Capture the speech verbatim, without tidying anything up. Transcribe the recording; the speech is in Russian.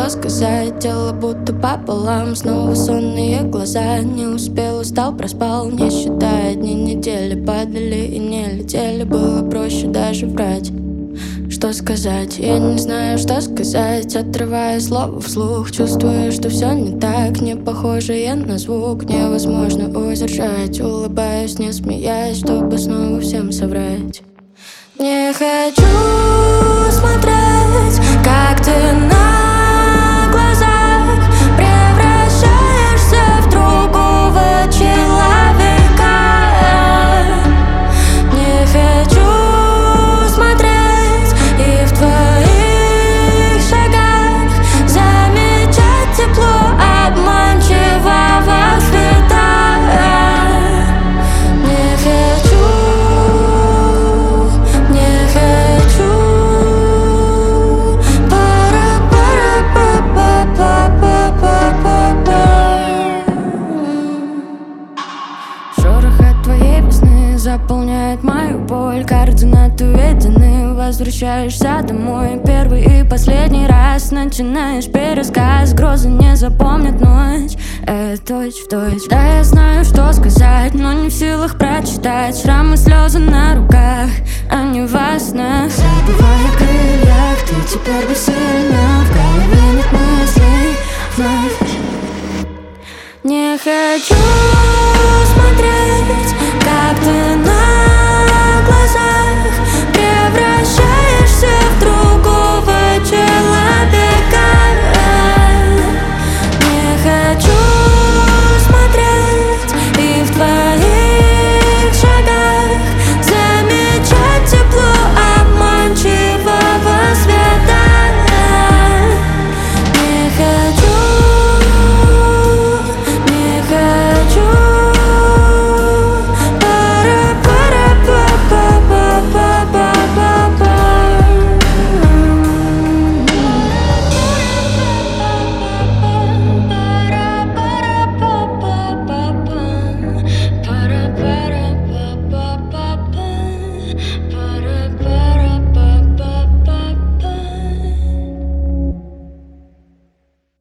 что сказать. Тело будто пополам, снова сонные глаза. Не успел, устал, проспал, не считая дни, недели. Падали и не летели, было проще даже врать. Что сказать? Я не знаю, что сказать. Отрывая слово вслух, чувствую, что все не так. Не похоже я на звук, невозможно удержать. Улыбаюсь, не смеясь, чтобы снова всем соврать. Не хочу смотреть, как ты на глазах превращаешься в другого человека. Не хочу смотреть и в твоих шагах замечать тепло обманчивого света. Не хочу, не хочу. Шорох от твоей весны заполняет мою боль. Координаты видны, возвращаешься домой. Первый и последний раз начинаешь пересказ. Грозы не запомнят ночь, это точь в точь. Да, я знаю, что сказать, но не в силах прочитать. Шрамы, слезы на руках, а не во снах. Забывая о крыльях, ты теперь бессильна. В голове нет мыслей.